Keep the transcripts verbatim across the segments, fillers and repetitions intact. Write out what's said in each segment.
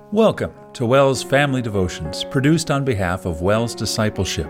Welcome to WELS Family Devotions, produced on behalf of WELS Discipleship.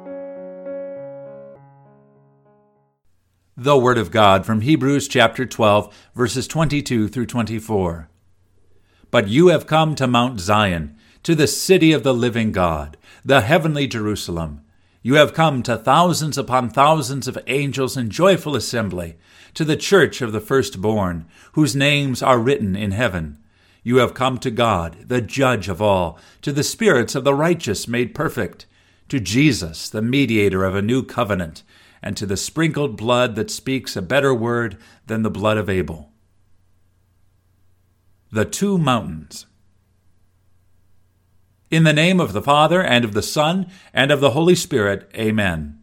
The Word of God from Hebrews chapter twelve, verses twenty-two through twenty-four. But you have come to Mount Zion, to the city of the living God, the heavenly Jerusalem. You have come to thousands upon thousands of angels in joyful assembly, to the church of the firstborn, whose names are written in heaven. You have come to God, the judge of all, to the spirits of the righteous made perfect, to Jesus, the mediator of a new covenant, and to the sprinkled blood that speaks a better word than the blood of Abel. The Two Mountains. In the name of the Father, and of the Son, and of the Holy Spirit, Amen.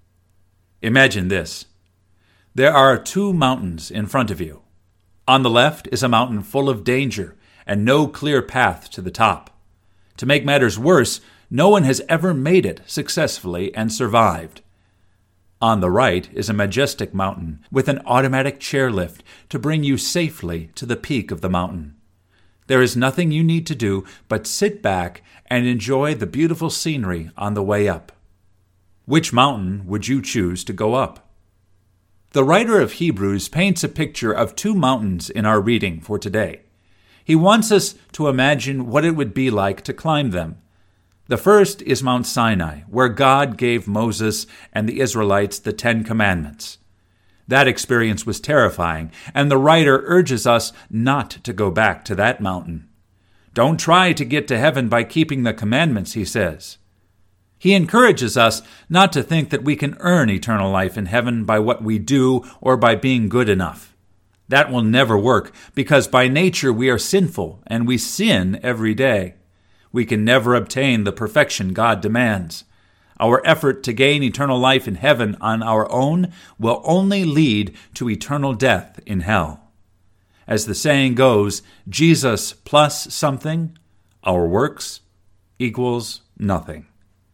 Imagine this. There are two mountains in front of you. On the left is a mountain full of danger, and no clear path to the top. To make matters worse, no one has ever made it successfully and survived. On the right is a majestic mountain with an automatic chairlift to bring you safely to the peak of the mountain. There is nothing you need to do but sit back and enjoy the beautiful scenery on the way up. Which mountain would you choose to go up? The writer of Hebrews paints a picture of two mountains in our reading for today. He wants us to imagine what it would be like to climb them. The first is Mount Sinai, where God gave Moses and the Israelites the Ten Commandments. That experience was terrifying, and the writer urges us not to go back to that mountain. Don't try to get to heaven by keeping the commandments, he says. He encourages us not to think that we can earn eternal life in heaven by what we do or by being good enough. That will never work, because by nature we are sinful, and we sin every day. We can never obtain the perfection God demands. Our effort to gain eternal life in heaven on our own will only lead to eternal death in hell. As the saying goes, Jesus plus something, our works, equals nothing.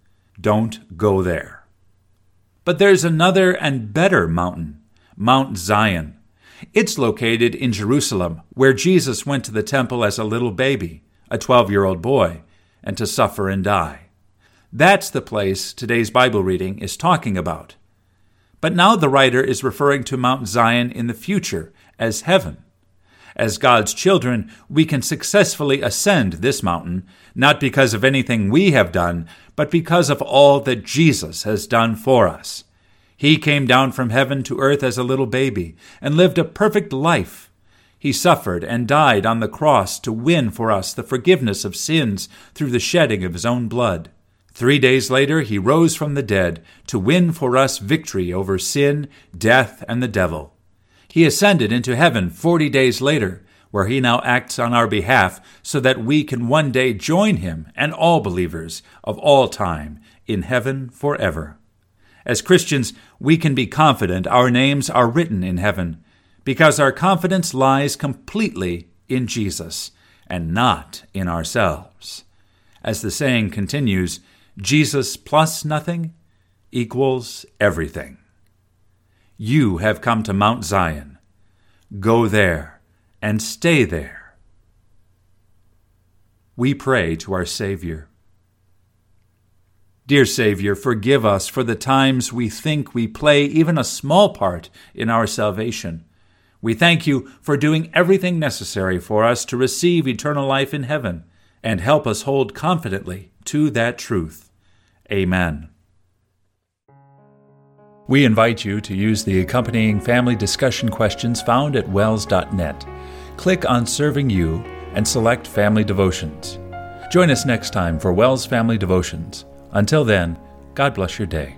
Don't go there. But there's another and better mountain, Mount Zion. It's located in Jerusalem, where Jesus went to the temple as a little baby, a twelve-year-old boy, and to suffer and die. That's the place today's Bible reading is talking about. But now the writer is referring to Mount Zion in the future as heaven. As God's children, we can successfully ascend this mountain, not because of anything we have done, but because of all that Jesus has done for us. He came down from heaven to earth as a little baby and lived a perfect life. He suffered and died on the cross to win for us the forgiveness of sins through the shedding of his own blood. Three days later, he rose from the dead to win for us victory over sin, death, and the devil. He ascended into heaven forty days later, where he now acts on our behalf so that we can one day join him and all believers of all time in heaven forever. As Christians, we can be confident our names are written in heaven because our confidence lies completely in Jesus and not in ourselves. As the saying continues, Jesus plus nothing equals everything. You have come to Mount Zion. Go there and stay there. We pray to our Savior. Dear Savior, forgive us for the times we think we play even a small part in our salvation. We thank you for doing everything necessary for us to receive eternal life in heaven, and help us hold confidently to that truth. Amen. We invite you to use the accompanying family discussion questions found at wels dot net. Click on Serving You and select Family Devotions. Join us next time for WELS Family Devotions. Until then, God bless your day.